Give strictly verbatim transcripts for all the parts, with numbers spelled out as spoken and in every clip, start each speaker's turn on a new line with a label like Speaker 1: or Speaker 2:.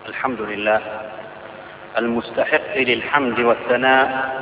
Speaker 1: الحمد لله المستحق للحمد والثناء،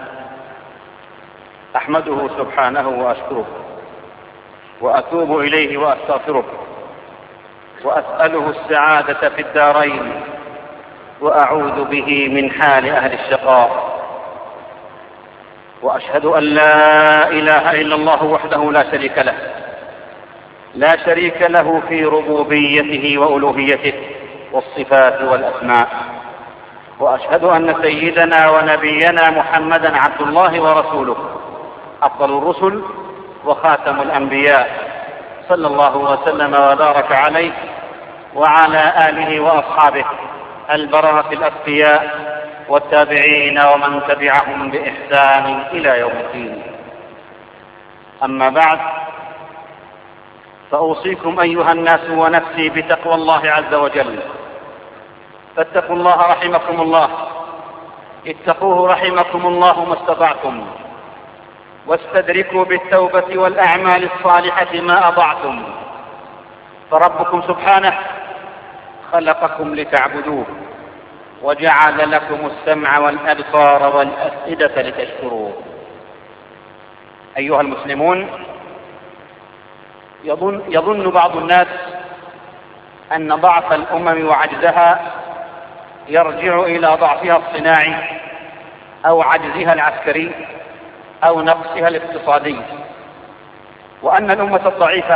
Speaker 1: أحمده سبحانه وأشكره وأتوب إليه وأستغفره وأسأله السعادة في الدارين وأعوذ به من حال أهل الشقاء، وأشهد أن لا إله إلا الله وحده لا شريك له لا شريك له في ربوبيته وألوهيته والصفات والأسماء، وأشهد أن سيدنا ونبينا محمدا عبد الله ورسوله أفضل الرسل وخاتم الأنبياء، صلى الله وسلم وبارك عليه وعلى آله وأصحابه البررة الأتقياء والتابعين ومن تبعهم بإحسان إلى يوم الدين. أما بعد، فأوصيكم أيها الناس ونفسي بتقوى الله عز وجل، فاتقوا الله رحمكم الله، اتقوه رحمكم الله ما استطعتم، واستدركوا بالتوبة والأعمال الصالحة ما أضعتم، فربكم سبحانه خلقكم لتعبدوه، وجعل لكم السمع والأبصار والأفئدة لتشكروه. أيها المسلمون، يظن, يظن بعض الناس أن ضعف الأمم وعجزها يرجع إلى ضعفها الصناعي أو عجزها العسكري أو نقصها الاقتصادي، وأن الأمة الضعيفة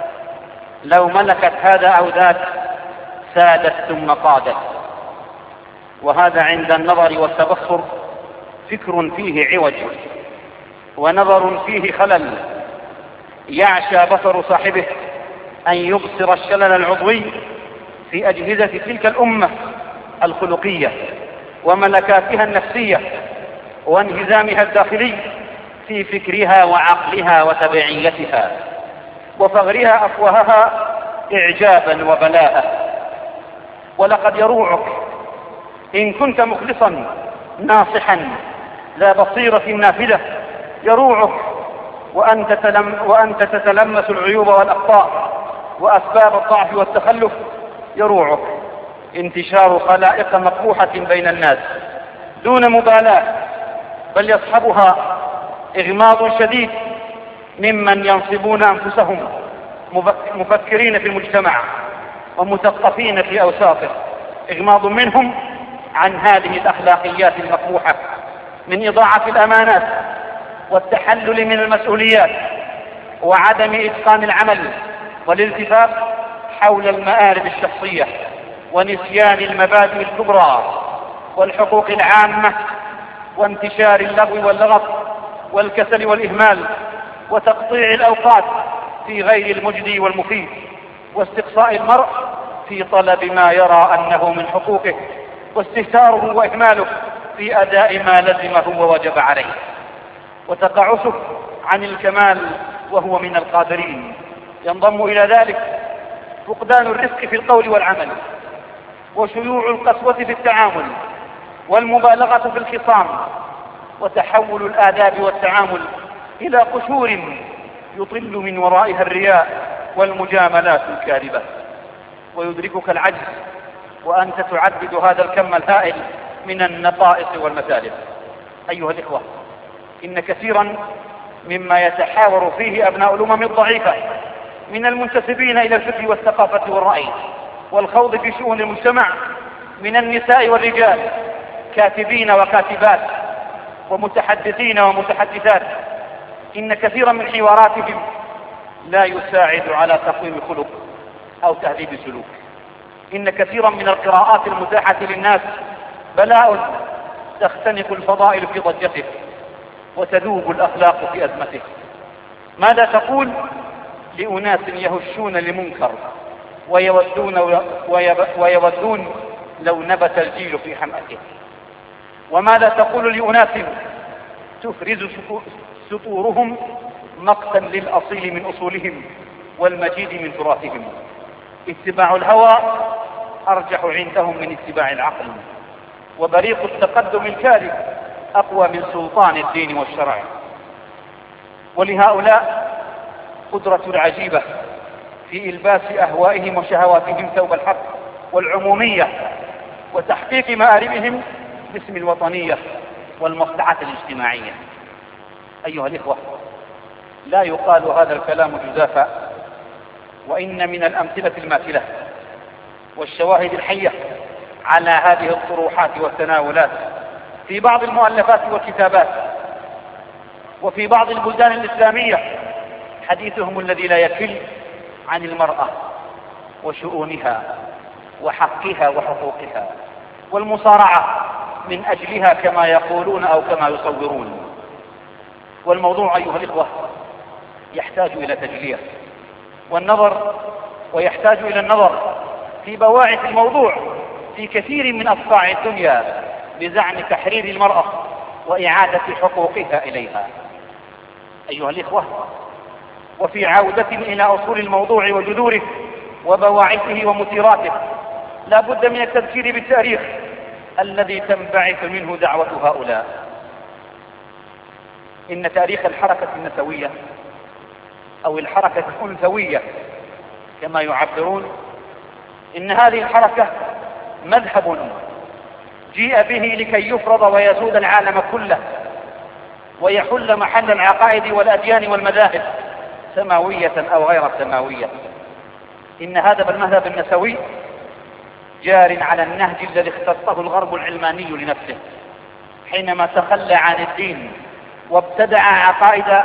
Speaker 1: لو ملكت هذا أو ذاك سادت ثم قادت. وهذا عند النظر والتبصر فكر فيه عوج ونظر فيه خلل، يعشى بصر صاحبه أن يبصر الشلل العضوي في أجهزة تلك الأمة الخلقية وملكاتها النفسية وانهزامها الداخلي في فكرها وعقلها وتبعيتها وفغرها أفواهها إعجابا وبلاء. ولقد يروعك إن كنت مخلصا ناصحا ذا بصيرة نافذة، يروعك وأنت, تلم وأنت تتلمس العيوب والأخطاء وأسباب الضعف والتخلف، يروعك انتشار خلائق مقبوحة بين الناس دون مبالاة، بل يصحبها إغماض شديد ممن ينصبون أنفسهم مفكرين في المجتمع ومثقفين في أوساطه، إغماض منهم عن هذه الأخلاقيات المقبوحة من إضاعة الأمانات والتحلل من المسؤوليات وعدم إتقان العمل والالتفاف حول المآرب الشخصية ونسيان المبادئ الكبرى والحقوق العامة وانتشار اللغو واللغط والكسل والإهمال وتقطيع الأوقات في غير المجدي والمفيد، واستقصاء المرء في طلب ما يرى أنه من حقوقه، واستهتاره وإهماله في أداء ما لزمه ووجب عليه، وتقاعسه عن الكمال وهو من القادرين. ينضم إلى ذلك فقدان الرفق في القول والعمل، وشيوع القسوة في التعامل والمبالغة في الخصام، وتحول الآداب والتعامل إلى قشور يطل من ورائها الرياء والمجاملات الكاذبة. ويدركك العجز وأنت تعدد هذا الكم الهائل من النقائص والمثالب. أيها الإخوة، إن كثيرا مما يتحاور فيه أبناء الأمم الضعيفة من المنتسبين إلى الفكر والثقافة والرأي والخوض في شؤون المجتمع من النساء والرجال، كاتبين وكاتبات ومتحدثين ومتحدثات، إن كثيرا من حواراتهم لا يساعد على تقويم خلق أو تهذيب سلوك. إن كثيرا من القراءات المتاحة للناس بلاء تختنق الفضائل في ضجته وتذوب الأخلاق في أزمته. ماذا تقول لأناس يهشون لمنكر ويودون, ويودون لو نبت الجيل في حمأته؟ وماذا تقول لأناس تفرز سطورهم مقتا للأصيل من أصولهم والمجيد من تراثهم؟ اتباع الهوى أرجح عندهم من اتباع العقل، وبريق التقدم الكاذب أقوى من سلطان الدين والشرع. ولهؤلاء قدرة عجيبة في إلباس أهوائهم وشهواتهم ثوب الحق والعمومية
Speaker 2: وتحقيق مآربهم باسم الوطنية والمصلحة الاجتماعية. أيها الإخوة، لا يقال هذا الكلام جزافا، وإن من الأمثلة الماثلة والشواهد الحية على هذه الطروحات والتناولات في بعض المؤلفات والكتابات وفي بعض البلدان الإسلامية حديثهم الذي لا يكل عن المرأة وشؤونها وحقها وحقوقها والمصارعة من أجلها كما يقولون أو كما يصورون. والموضوع أيها الإخوة يحتاج إلى تجلية والنظر، ويحتاج إلى النظر في بواعث الموضوع في كثير من أصقاع الدنيا بزعم تحرير المرأة وإعادة حقوقها إليها. أيها الإخوة، وفي عودة إلى أصول الموضوع وجذوره وبواعثه ومثيراته لا بد من التذكير بالتاريخ الذي تنبعث منه دعوة هؤلاء. إن تاريخ الحركة النسوية أو الحركة الأنثوية كما يعبرون، إن هذه الحركة مذهب جيء به لكي يفرض ويسود العالم كله ويحل محل العقائد والأديان والمذاهب سماوية أو غير سماوية. إن هذا المذهب النسوي جار على النهج الذي اختصه الغرب العلماني لنفسه حينما تخلى عن الدين وابتدع عقائد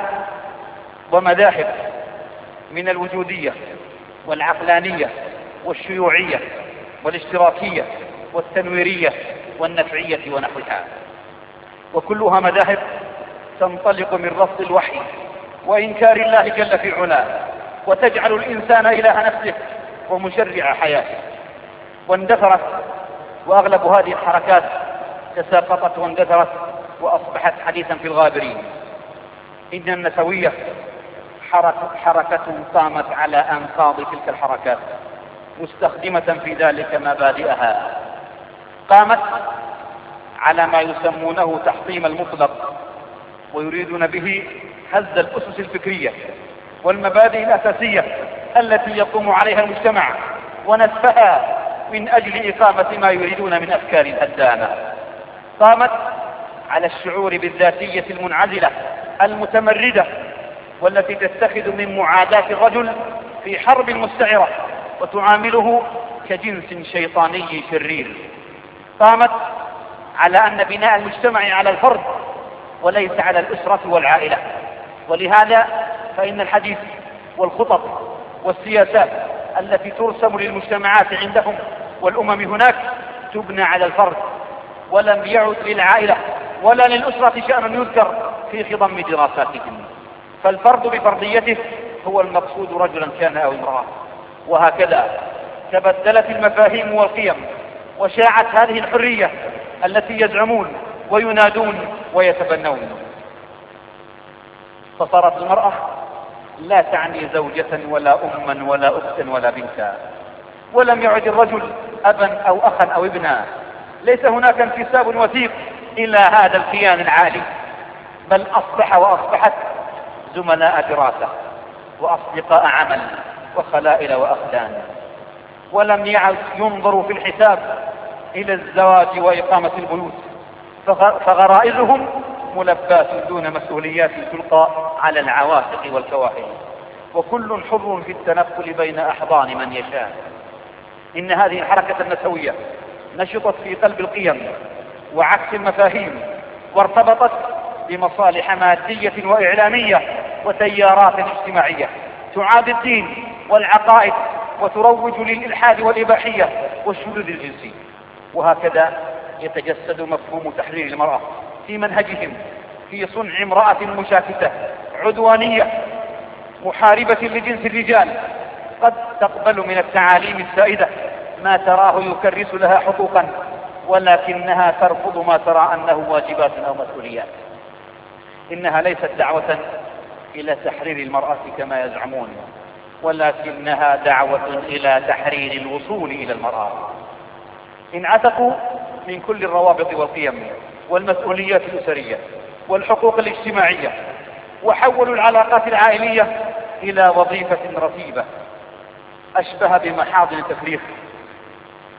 Speaker 2: ومذاهب من الوجودية والعقلانية والشيوعية والاشتراكية والتنويرية والنفعية ونحوها، وكلها مذاهب تنطلق من رفض الوحي وإنكار الله جل في علاه، وتجعل الإنسان إله نفسه ومشرع حياته. واندثرت، وأغلب هذه الحركات تساقطت واندثرت وأصبحت حديثا في الغابرين. إن النسوية حركة قامت على أنقاض تلك الحركات مستخدمة في ذلك مبادئها، قامت على ما يسمونه تحطيم المطلق، ويريدون به هز الأسس الفكرية والمبادئ الأساسية التي يقوم عليها المجتمع ونسفها من أجل إقامة ما يريدون من أفكار هدامة. قامت على الشعور بالذاتية المنعزلة المتمردة والتي تتخذ من معاداة الرجل في حرب مستعرة وتعامله كجنس شيطاني شرير. قامت على أن بناء المجتمع على الفرد وليس على الأسرة والعائلة، ولهذا فإن الحديث والخطط والسياسات التي ترسم للمجتمعات عندهم والأمم هناك تبنى على الفرد، ولم يعد للعائلة ولا للأسرة شأن يذكر في خضم دراساتهم، فالفرد بفرديته هو المقصود رجلا كان أو امرأة. وهكذا تبدلت المفاهيم والقيم وشاعت هذه الحرية التي يزعمون وينادون ويتبنون، فصارت المرأة لا تعني زوجة ولا أما ولا أختا ولا بنتا، ولم يعد الرجل أبا أو أخا أو ابنا. ليس هناك انتساب وثيق إلى هذا الكيان العالي، بل أصبح وأصبحت زملاء دراسة وأصدقاء عمل وخلائل وأخدان، ولم يعد ينظر في الحساب إلى الزواج وإقامة البيوت، فغرائزهم ملبات دون مسؤوليات تلقى على العواتق والكواهل، وكل حر في التنقل بين أحضان من يشاء. إن هذه الحركة النسوية نشطت في قلب القيم وعكس المفاهيم، وارتبطت بمصالح مادية وإعلامية وتيارات اجتماعية تعادي الدين والعقائد وتروج للإلحاد والإباحية والشذوذ الجنسي. وهكذا يتجسد مفهوم تحرير المرأة في منهجهم في صنع امرأة مشاكسة عدوانية محاربة لجنس الرجال، قد تقبل من التعاليم السائدة ما تراه يكرس لها حقوقا، ولكنها ترفض ما ترى أنه واجبات أو مسؤوليات. إنها ليست دعوة إلى تحرير المرأة كما يزعمون، ولكنها دعوة إلى تحرير الوصول إلى المرأة. انعتقوا من كل الروابط والقيم والمسؤوليات الأسرية والحقوق الاجتماعية، وحولوا العلاقات العائلية إلى وظيفة رتيبة أشبه بمحاضن تفريغ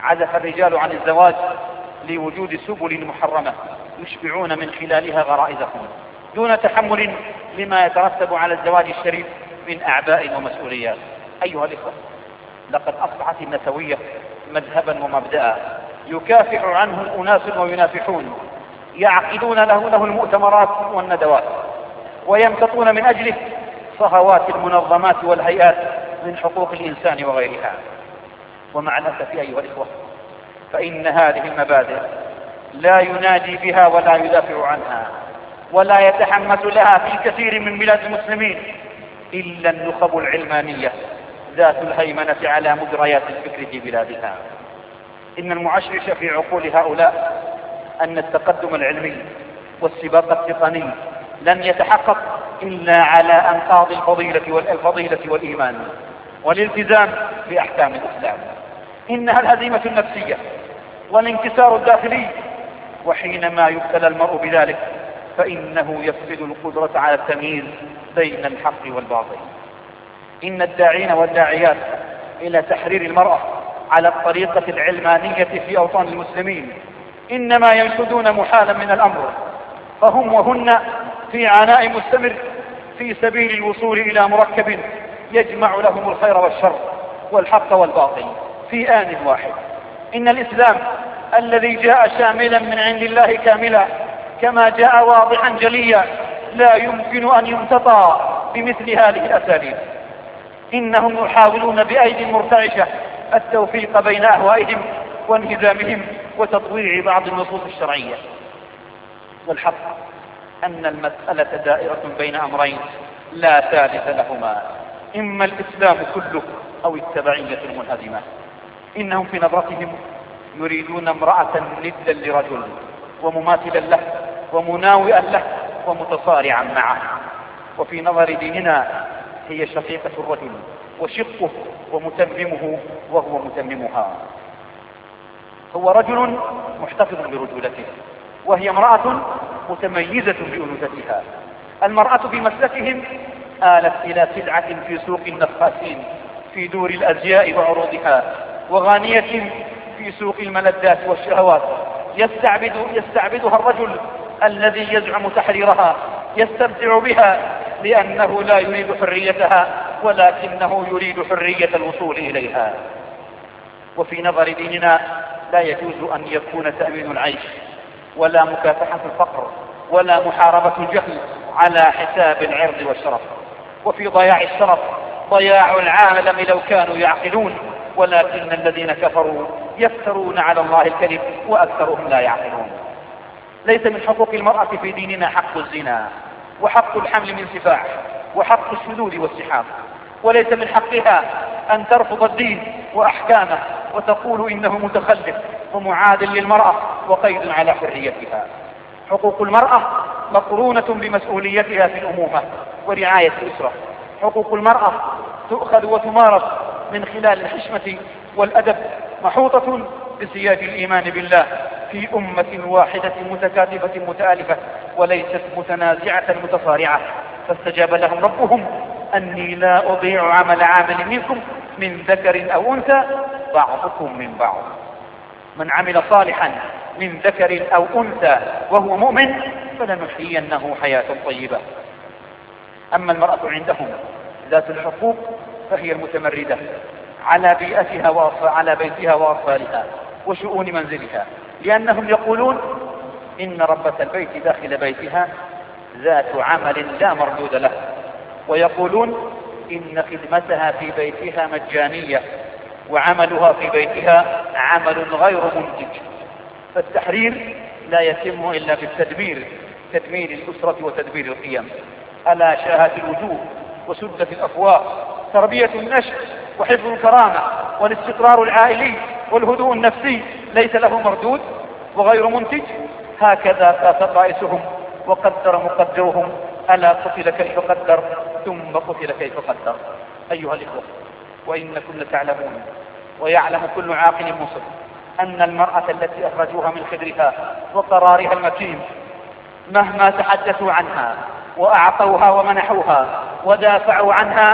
Speaker 2: عزف الرجال عن الزواج لوجود سبل محرمة يشبعون من خلالها غرائزهم دون تحمل لما يترتب على الزواج الشريف من أعباء ومسؤوليات. أيها الإخوة، لقد أصبحت النسوية مذهبا ومبدأ يكافح عنه أناس وينافحون، يعقدون له, له المؤتمرات والندوات، ويمتطون من أجله صهوات المنظمات والهيئات من حقوق الإنسان وغيرها. ومع الأسف أيها الإخوة، فإن هذه المبادئ لا ينادي بها ولا يدافع عنها ولا يتحمس لها في كثير من بلاد المسلمين إلا النخب العلمانية ذات الهيمنة على مجريات الفكر في بلادها. إن المعشرش في عقول هؤلاء أن التقدم العلمي والسباق التقني لن يتحقق إلا على أنقاض الفضيلة والفضيلة والإيمان والالتزام بأحكام الإسلام. إنها الهزيمة النفسية والانكسار الداخلي، وحينما يبتلى المرء بذلك فإنه يفقد القدرة على التمييز بين الحق والباطل. إن الداعين والداعيات إلى تحرير المرأة على الطريقة العلمانية في أوطان المسلمين إنما ينشدون محالا من الأمر، فهم وهن في عناء مستمر في سبيل الوصول إلى مركب يجمع لهم الخير والشر والحق والباطل في آن واحد. إن الإسلام الذي جاء شاملا من عند الله كاملا كما جاء واضحا جليا لا يمكن أن يمتطى بمثل هذه الأساليب. إنهم يحاولون بأيدي مرتعشة التوفيق بين أهوائهم وانهزامهم وتطويع بعض النصوص الشرعية. والحق أن المسألة دائرة بين أمرين لا ثالث لهما، إما الإسلام كله أو التبعية المنهزمة. إنهم في نظرتهم يريدون امرأة ندا لرجل ومماثلا له ومناوئا له ومتصارعا معه، وفي نظر ديننا هي شقيقة الرجل وشقه ومتممه وهو متممها. هو رجل محتفظ برجولته وهي امرأة متميزة بأنوثتها. المرأة بمسلكهم آلت إلى سلعة في سوق النفاسين في دور الأزياء وعروضها، وغانية في سوق الملذات والشهوات. يستعبد يستعبدها الرجل الذي يزعم تحريرها، يستمتع بها لأنه لا يريد حريتها ولكنه يريد حرية الوصول إليها. وفي نظر ديننا لا يجوز أن يكون تأمين العيش ولا مكافحة الفقر ولا محاربة الجهل على حساب العرض والشرف. وفي ضياع الشرف ضياع العالم لو كانوا يعقلون، ولكن الذين كفروا يفترون على الله الكذب وأكثرهم لا يعقلون. ليس من حقوق المرأة في ديننا حق الزنا وحق الحمل من سفاح وحق الشذوذ والسحاق، وليس من حقها أن ترفض الدين وأحكامه وتقول إنه متخلف ومعاد للمرأة وقيد على حريتها. حقوق المرأة مقرونة بمسؤوليتها في الأمومة ورعاية الأسرة. حقوق المرأة تؤخذ وتمارس من خلال الحشمة والأدب، محوطة بسياج الإيمان بالله في أمة واحدة متكاتفة متآلفة وليست متنازعة متصارعة. فاستجاب لهم ربهم أني لا أضيع عمل عامل منكم من ذكر أو أنثى بعضكم من بعض. من عمل صالحا من ذكر أو أنثى وهو مؤمن فلنحيينه حياة طيبة. أما المرأة عندهم ذات الحقوق فهي المتمردة على بيئتها وعلى بيتها وأطفالها وشؤون منزلها، لأنهم يقولون إن ربة البيت داخل بيتها ذات عمل لا مردود له، ويقولون إن خدمتها في بيتها مجانية وعملها في بيتها عمل غير منتج. فالتحرير لا يتم إلا بالتدبير، تدمير الأسرة وتدبير القيم. ألا شاهت الوجوه وسدت الأفواه، تربية النشء وحفظ الكرامة والاستقرار العائلي والهدوء النفسي ليس له مردود وغير منتج. هكذا قاس قائسهم وقدر مقدرهم. ألا قتل كيف قدر ثم قتل كيف قدر. أيها الإخوة، وإنكم تعلمون ويعلم كل عاقل مصر أن المرأة التي أخرجوها من خدرها وقرارها المتين مهما تحدثوا عنها وأعطوها ومنحوها ودافعوا عنها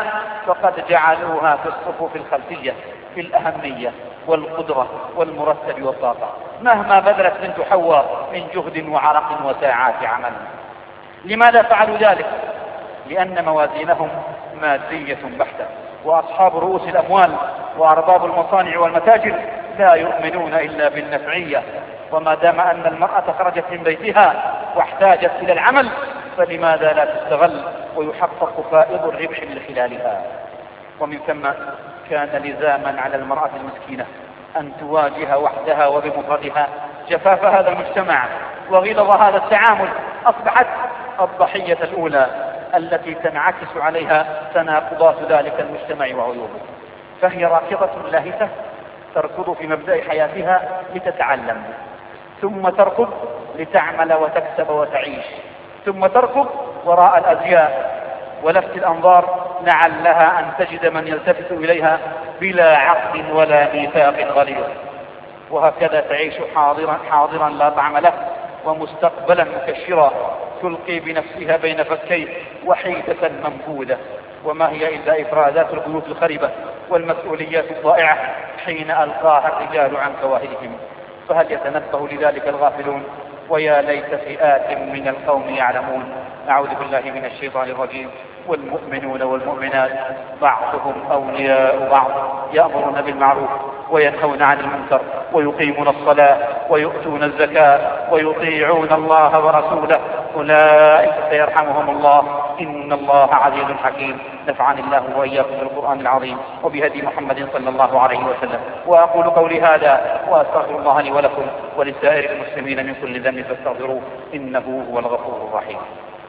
Speaker 2: فقد جعلوها في الصفوف الخلفية في الأهمية والقدرة والمرتب والطاقة، مهما بذلت بنت حواء من جهد وعرق وساعات عمل. لماذا فعلوا ذلك؟ لأن موازينهم مادية بحتة، وأصحاب رؤوس الأموال وأرباب المصانع والمتاجر لا يؤمنون إلا بالنفعية، وما دام أن المرأة خرجت من بيتها واحتاجت إلى العمل فلماذا لا تستغل ويحقق فائض الربح من خلالها؟ ومن ثم كان لزاما على المرأة المسكينة أن تواجه وحدها وبمفردها جفاف هذا المجتمع وغلظ هذا التعامل. أصبحت الضحية الأولى التي تنعكس عليها تناقضات ذلك المجتمع وعيوبه، فهي راكضة لاهثة تركض في مبدأ حياتها لتتعلم، ثم تركض لتعمل وتكسب وتعيش، ثم تركض وراء الأزياء ولفت الأنظار لعلها أن تجد من يلتفت إليها بلا عقد ولا ميثاق غليظ، وهكذا تعيش حاضرا, حاضرا لا طعم له، ومستقبلا مكشرا تلقي بنفسها بين فكي وحيدة منفوذة، وما هي إلا إفرازات البيوت الخربة والمسؤوليات الضائعة حين ألقاها الرجال عن كواهلهم. فهل يتنبه لذلك الغافلون؟ ويا ليت فئات من القوم يعلمون. أعوذ بالله من الشيطان الرجيم. والمؤمنون والمؤمنات بعضهم أولياء بعض يأمرون بالمعروف وينهون عن المنكر ويقيمون الصلاة ويؤتون الزكاة ويطيعون الله ورسوله أولئك سيرحمهم الله إن الله عزيز حكيم. نفعني الله وإياكم بالقرآن العظيم وبهدي محمد صلى الله عليه وسلم. وأقول قولي هذا وأستغفر الله لي ولكم ولسائر المسلمين من كل ذنب فاستغفروه إنه هو الغفور الرحيم.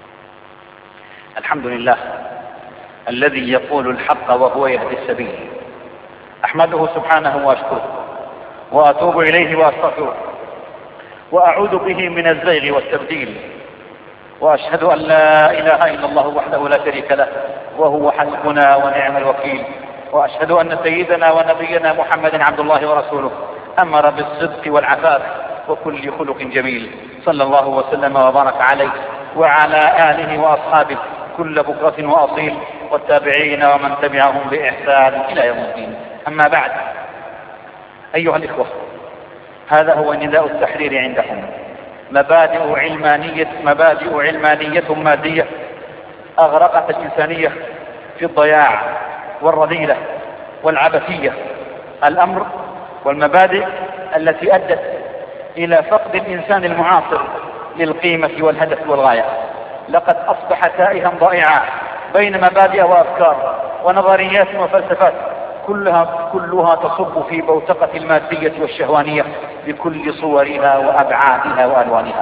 Speaker 1: الحمد لله الذي يقول الحق وهو يهدي السبيل، أحمده سبحانه وأشكره وأتوب إليه وأستغفره وأعوذ به من الزيغ والتبديل، وأشهد أن لا إله إلا الله وحده لا شريك له وهو حسبنا ونعم الوكيل، وأشهد أن سيدنا ونبينا محمد عبد الله ورسوله أمر بالصدق والعفاف وكل خلق جميل، صلى الله وسلم وبارك عليه وعلى آله وأصحابه كل بكرة وأصيل والتابعين ومن تبعهم بإحسان إلى يوم الدين. أما بعد، أيها الإخوة، هذا هو نداء التحرير عندهم، مبادئ علمانية مبادئ علمانية مادية أغرقت الإنسانية في الضياع والرذيلة والعبثية، الأمر والمبادئ التي أدت إلى فقد الإنسان المعاصر للقيمة والهدف والغاية. لقد أصبح تائها ضائعا بين مبادئ وأفكار ونظريات وفلسفات كلها, كلها تصب في بوتقة المادية والشهوانية بكل صورها وأبعادها وألوانها.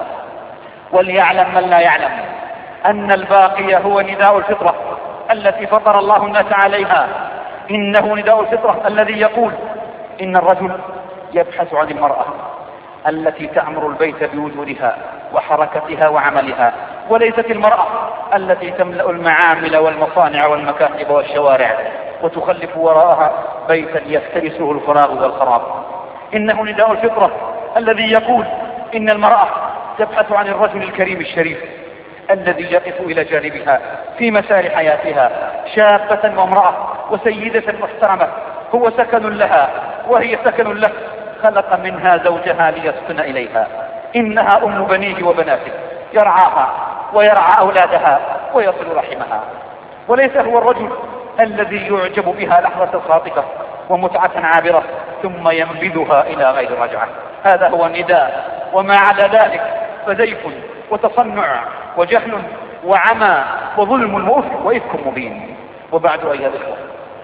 Speaker 1: وليعلم من لا يعلم أن الباقي هو نداء الفطرة التي فطر الله الناس عليها. إنه نداء الفطرة الذي يقول إن الرجل يبحث عن المرأة التي تعمر البيت بوجودها وحركتها وعملها، وليست المرأة التي تملأ المعامل والمصانع والمكاتب والشوارع وتخلف وراءها بيتا يفترسه الفراغ والخراب. إنه نداء الفطرة الذي يقول إن المرأة تبحث عن الرجل الكريم الشريف الذي يقف إلى جانبها في مسار حياتها، شابة وامرأة وسيدة محترمة، هو سكن لها وهي سكن له، خلق منها زوجها ليسكن إليها. إنها أم بنيه وبناته، يرعاها ويرعى أولادها ويصل رحمها، وليس هو الرجل الذي يعجب بها لحظة خاطفة ومتعة عابرة ثم ينبذها إلى غير رجعة. هذا هو النداء، وما عدا ذلك فزيف وتصنع وجهل وعمى وظلم وإفك مبين. وبعد أيها الإخوة،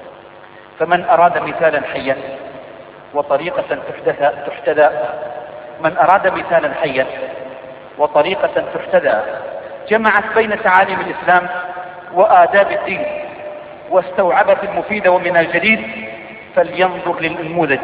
Speaker 1: فمن أراد مثالا حيا وطريقة تحتذى من أراد مثالا حيا وطريقة تحتذى جمعت بين تعاليم الإسلام وآداب الدين واستوعبت المفيد ومن الجديد، فلينظر للنموذج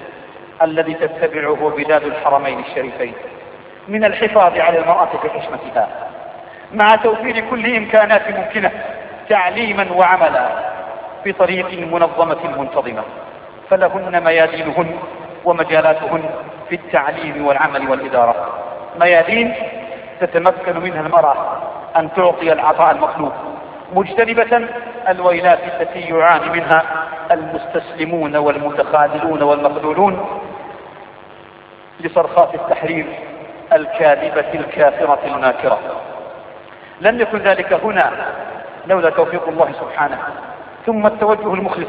Speaker 1: الذي تتبعه بلاد الحرمين الشريفين من الحفاظ على المرأة في حشمتها مع توفير كل إمكانات ممكنة تعليما وعملا بطريق منظمة منتظمة، فلهن ميادينهن ومجالاتهن في التعليم والعمل والإدارة، ميادين تتمكن منها المرأة أن تعطي العطاء المطلوب
Speaker 2: مجتنبة الويلات التي يعاني منها المستسلمون والمتخاذلون والمخذولون لصرخات التحرير الكاذبة الكافرة الماكرة. لم يكن ذلك هنا لولا توفيق الله سبحانه، ثم التوجه المخلص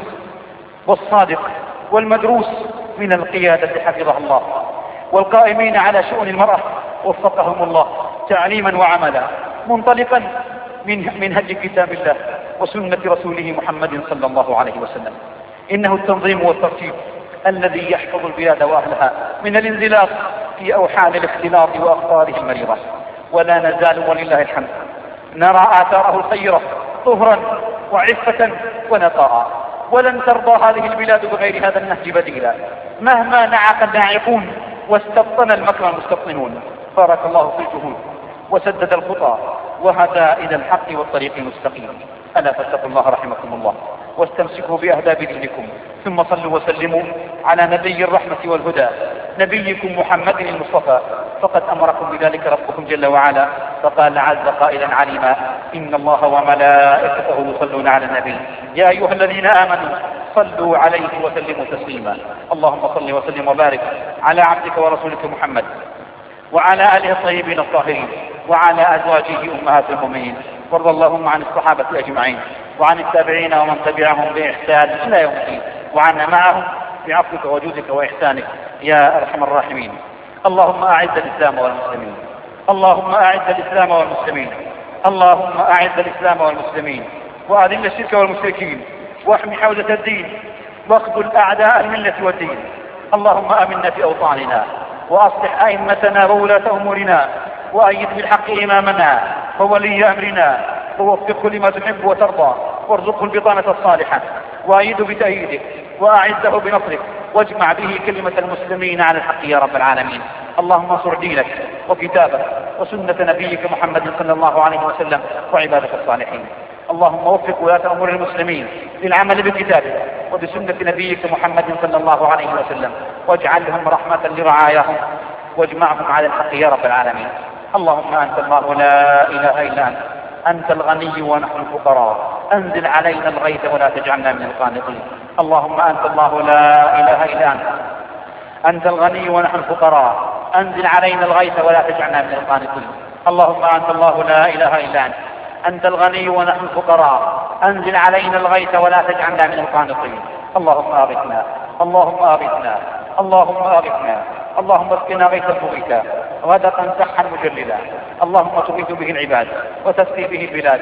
Speaker 2: والصادق والمدروس من القيادة حفظها الله، والقائمين على شؤون المرأة وفقهم الله تعليما وعملا، منطلقا من منهج كتاب الله وسنة رسوله محمد صلى الله عليه وسلم. إنه التنظيم والترتيب الذي يحفظ البلاد وأهلها من الانزلاق في أوحال الاختلاط وأخطاره المريرة. ولا نزال ولله الحمد نرى آثاره الخيرة طهرا وعفة ونقاء، ولن ترضى هذه البلاد بغير هذا النهج بديلا مهما نعق الناعقون واستبطن المكر المستبطنون. بارك الله في الجهود وسدد الخطى وهدى إلى الحق والطريق المستقيم. ألا فاتقوا الله رحمكم الله واستمسكوا بأهداب دينكم، ثم صلوا وسلموا على نبي الرحمة والهدى نبيكم محمد المصطفى، فقد أمركم بذلك ربكم جل وعلا، فقال عز قائلا عليما: إن الله وملائكته يصلون على النبي يا أيها الذين آمنوا صلوا عليه وسلموا تسليما. اللهم صل وسلم وبارك على عبدك ورسولك محمد وعلى آله الطيبين الطاهرين وعلى أزواجه أمهات المؤمنين، وارض اللهم عن الصحابة أجمعين وعن التابعين ومن تبعهم بإحسان إلى يوم الدين، وعنا معهم بعفوك وجودك وإحسانك يا أرحم الراحمين. اللهم أعز الإسلام والمسلمين، اللهم أعز الإسلام والمسلمين، اللهم أعز الإسلام والمسلمين، وأذل الشرك والمشركين، واحمي حوزة الدين، واخذل أعداء الملة والدين. اللهم آمنا في أوطاننا، وأصلح أئمتنا وولاة أمورنا، وأيد بالحق إمامنا وولي أمرنا، ووفقه لما تحب وترضى، وارزقه البطانة الصالحة، وأيده بتأييدك، وأعزه بنصرك، واجمع به كلمة المسلمين على الحق يا رب العالمين. اللهم انصر دينك وكتابك وسنة نبيك محمد صلى الله عليه وسلم وعبادك الصالحين. اللهم وفق ولاة أمور المسلمين للعمل بكتابك وبسنة نبيك محمد صلى الله عليه وسلم، واجعلهم رحمة لرعاياهم، واجمعهم على الحق يا رب العالمين. اللهم أنت الله لا إله إلا أنت، أنت الغني ونحن الفقراء، أنزل علينا الغيث ولا تجعلنا من القانطين. اللهم أنت الله لا إله إلا أنت، أنت الغني ونحن الفقراء، أنزل علينا الغيث ولا تجعلنا من القانطين. اللهم أنت الله لا إله إلا أنت، أنت الغني ونحن الفقراء، أنزل علينا الغيث ولا تجعلنا من القانطين. اللهم أغثنا، اللهم أغثنا، اللهم أغثنا، اللهم اسقنا غيثا مغيثا غدقا سحا مجللا، اللهم تغيث به العباد وتسقي به البلاد،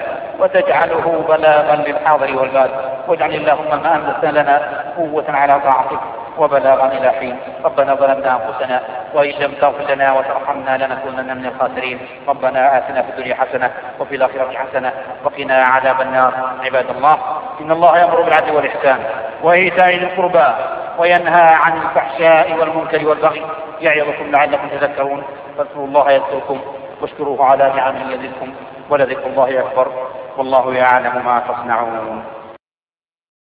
Speaker 2: وتجعله بلاغا للحاضر والباد، واجعل اللهم ما أنزلت لنا قوة على طاعتك وبلاغا إلى حين. ربنا ظلمنا أنفسنا وإن لم تغفر لنا وترحمنا لنكونن من الخاسرين. ربنا آتنا في الدنيا حسنة وفي الآخرة حسنة وقنا عذاب النار. عباد الله، إن الله يأمر بالعدل والإحسان وإيتاء ذي القربى وينهى عن الفحشاء والمنكر والبغي، يعظكم لعلكم تذكرون. فاذكروا الله يذكركم واشكروه على نعمه يزدكم، ولذكر الله أكبر، والله يعلم ما تصنعون.